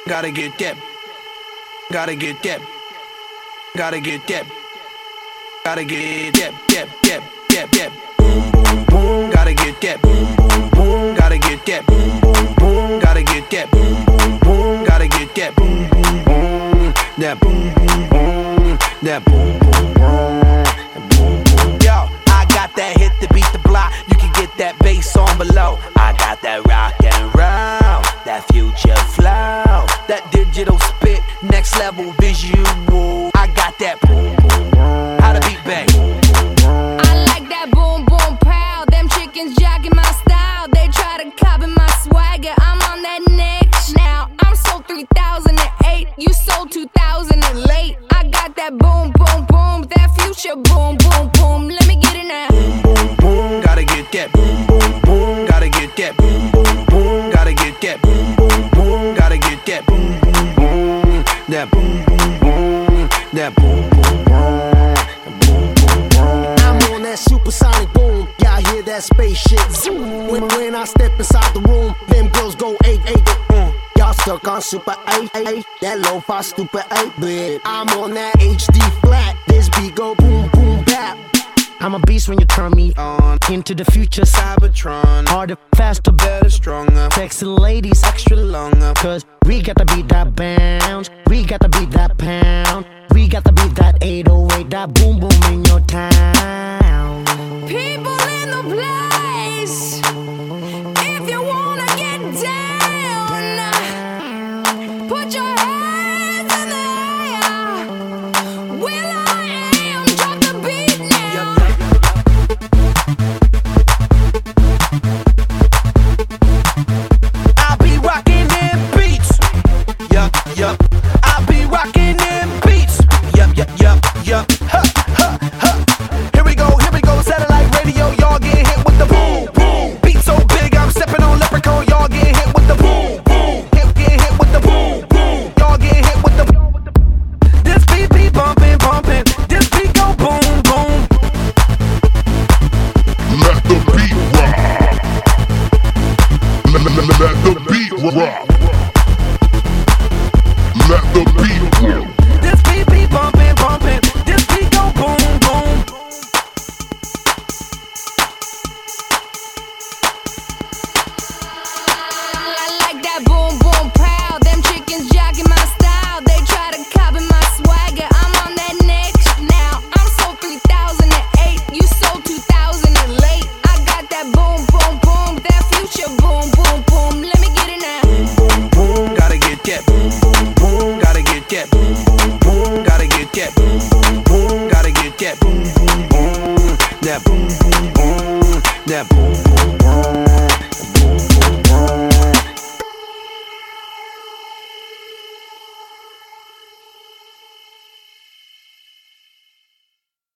Gotta get that. Gotta get that. Gotta get that. Gotta get that. Boom, boom, boom. Gotta get that. Boom, boom, boom. Gotta get that. Boom, boom, boom. Gotta get that. Boom, boom, boom. Gotta get that. Boom, boom, boom. That boom, boom, boom. That boom, boom, boom. Yo, I got that hit to beat the block. You can get that bass on below. I got that rock and roll, that future flow, that digital spit, next level visual. I got that boom, boom, boom. How to beat bang. I like that boom, boom, pow. Them chickens jogging my style. They try to copy my swagger. I'm on that next now. I'm sold 3008. You sold 2000 and late. I got that boom, boom, boom. That future boom, boom, boom. Let me get it now. Boom, boom, boom. Gotta get that. Boom, boom, boom. Gotta get that. Boom, boom, boom. Gotta get that. Boom, boom, boom. Gotta get that. Boom, boom, boom. That boom, boom, boom. That boom, boom, boom. I'm on that supersonic boom. Y'all hear that spaceship zoom. When I step inside the room, them girls go 8-8. Y'all stuck on super 8-8. That lo-fi stupid 8-bit. I'm on that HD flat. This beat go boom, boom, bap. I'm a beast when you turn me on. Into the future, Cybertron. Harder, faster, better, stronger. Sexy ladies, extra longer. Cause we got to beat that bounce. We got to beat that pound. We got to beat that 808. That boom, boom in your town. People in the place. If you wanna get down, put your hands in the air. Will I am, drop the beat now. I be rocking them beats. Yup, yup. I be rocking them beats. Yup, yup, yup, yup. Ha, ha, ha. Here we go, satellite radio. Y'all get hit with the boom, boom. Beat so big, I'm stepping on leprechaun. Y'all get hit with the boom, boom. Get hit with the boom, boom. Y'all get hit with the. This beat be bumping, bumping. This beat go boom, boom. Let the beat rock. Let the beat rock. Let the beat rock. This beat be bumping, bumping. This beat go boom, boom. I like that boom, boom, pow. Them chickens jogging my style. They try to copy my swagger. I'm on that next now. I'm sold 3008. You sold 2000 and late. I got that boom, boom, boom. That future boom, boom, boom. Let me get it now. Boom, boom, gotta get that. Boom, boom, boom, gotta get that. Boom, boom, boom, gotta get that. Boom, boom, boom, gotta get that. Boom, boom, boom, that boom, boom, boom, that boom, boom, boom.